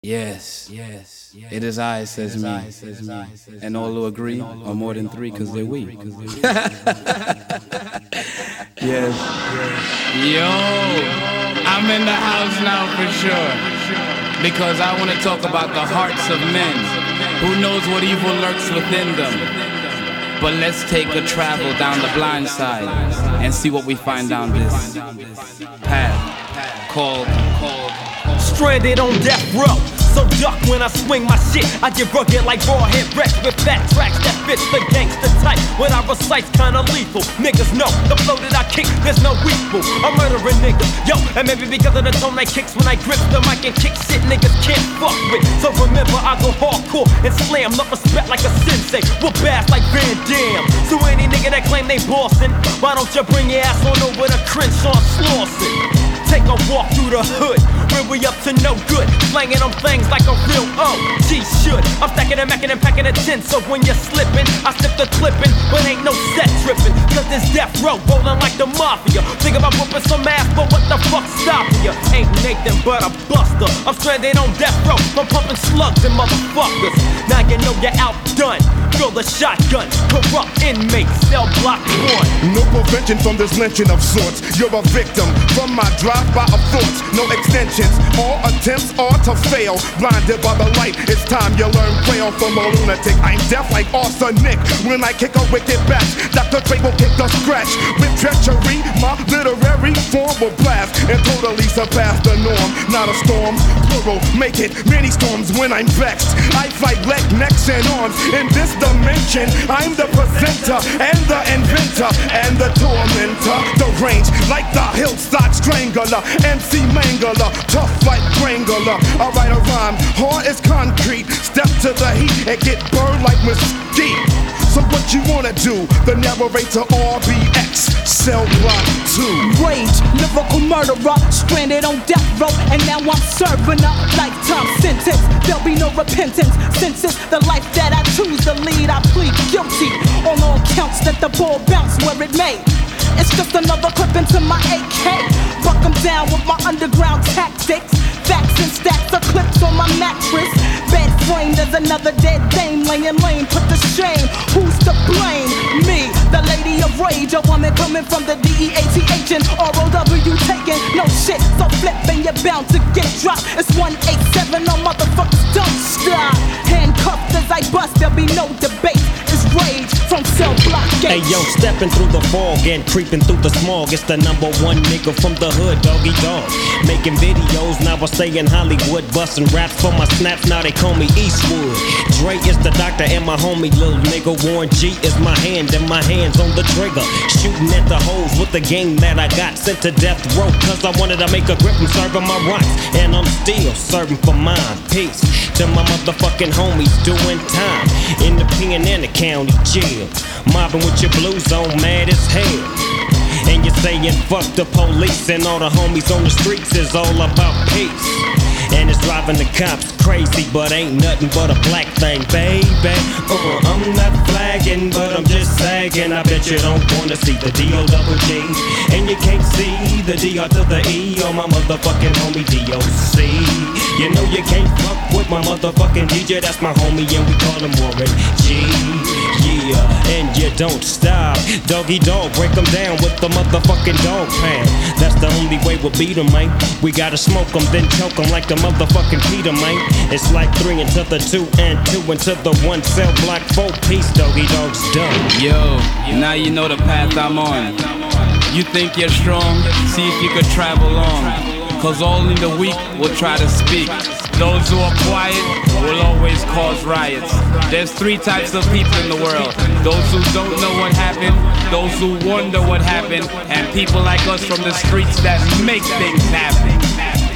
Yes, it is I, says me. And all who agree are more than three, cause they're we. Yes. Yo, I'm in the house now for sure. Because I want to talk about the hearts of men. Who knows what evil lurks within them? But let's take a travel down the blind side and see what we find down this path called Stranded on death row. So duck when I swing my shit. I get rugged like raw head wrecks with fat tracks that fits the gangster type. When I recite's kinda lethal. Niggas know the flow that I kick, there's no equal. I'm murdering niggas, yo, and maybe because of the tone I kicks when I grip the mic and kick shit niggas can't fuck with. So remember, I go hardcore and slam, not respect like a sensei. Whoop ass like Van Damme. So any nigga that claim they bossin', why don't you bring your ass on over to Crenshaw Slauson? Take a walk through the hood, where we up to no good, slanging them things like a real OG should. I'm stacking and macking and packing a tin, so when you're slipping, I slip the clipping, but ain't no set tripping, cause this death row rolling like the mafia. Think about whooping some ass, but what the fuck stopping you? Ain't Nathan but a buster. I'm stranded on death row, I'm pumping slugs and motherfuckers. Now you know you're outdone. Fill the shotgun, corrupt inmates, cell block 1. No prevention from this lynching of sorts. You're a victim from my drive-by of thoughts. No extensions, all attempts are to fail. Blinded by the light, it's time you learn braille from a lunatic. I'm deaf like arsenic when I kick a wicked batch. Dr. Dre will kick the scratch with treachery. My literary form will blast and totally surpass the norm. Not a storm, plural, make it many storms when I'm vexed. I fight leg, necks, and arms in this dimension. I'm the presenter and the inventor and the tormentor. The range like the hillside strangler, MC Mangler, tough like Wrangler. I write a rhyme, hard as concrete. Step to the heat and get burned like mesquite. So what you wanna do? The narrator RBX, cell block 2. Rage, lyrical murderer, stranded on death row, and now I'm serving a lifetime sentence. There'll be no repentance, since it's the life that I choose to lead. I plead guilty on all counts, that the ball bounce where it may. It's just another clip into my AK. Buck 'em down with my underground tactics. Facts and stacks of clips on my mattress. Bed frame, there's another dead dame laying lame, put to shame. Who's to blame? Me, the lady of rage, a woman coming from the DEATH and ROW taking no shit. So flipping, you're bound to get dropped. It's 187, no motherfuckers don't stop. Handcuffed as I bust, there'll be no debate. It's rage from cell block H. Hey yo, stepping through the fog and creeping through the smog. It's the #1 nigga from the hood, Doggy Dog. Making videos, now I stay in Hollywood. Busting raps for my snaps, now they call me Eastwood. Dre is the doctor and my homie, little nigga. Warren G is my hand and my hands on the trigger. Shooting at the hoes with the game that I got. Sent to death row, cause I wanted to make a grip from serving my rights. And I'm still serving for mine. Peace to my motherfucking homies doing time in the pen and the county jail. Mobbing with your blues on, mad as hell. And you're saying fuck the police, and all the homies on the streets is all about peace. And it's driving the cops crazy, but ain't nothing but a black thing, baby. I'm not flagging, but I'm just sagging. I bet you don't wanna see the D-O-double-G. And you can't see the D-R to the E on my motherfucking homie D-O-C. You know you can't fuck with my motherfucking DJ, that's my homie and we call him Warren G. Yeah, and you don't stop. Doggy dog, break them down with the motherfucking dog pound. That's the only way we'll beat them, man. We gotta smoke them, then choke them like the motherfucking Peter, man. It's like 3 into the 2 and 2 into the 1. Cell block 4 piece, Doggy dog's done. Yo, now you know the path I'm on. You think you're strong? See if you could travel on. Cause only the weak will try to speak. Those who are quiet will always cause riots. There's 3 types of people in the world. Those who don't know what happened, those who wonder what happened, and people like us from the streets that make things happen.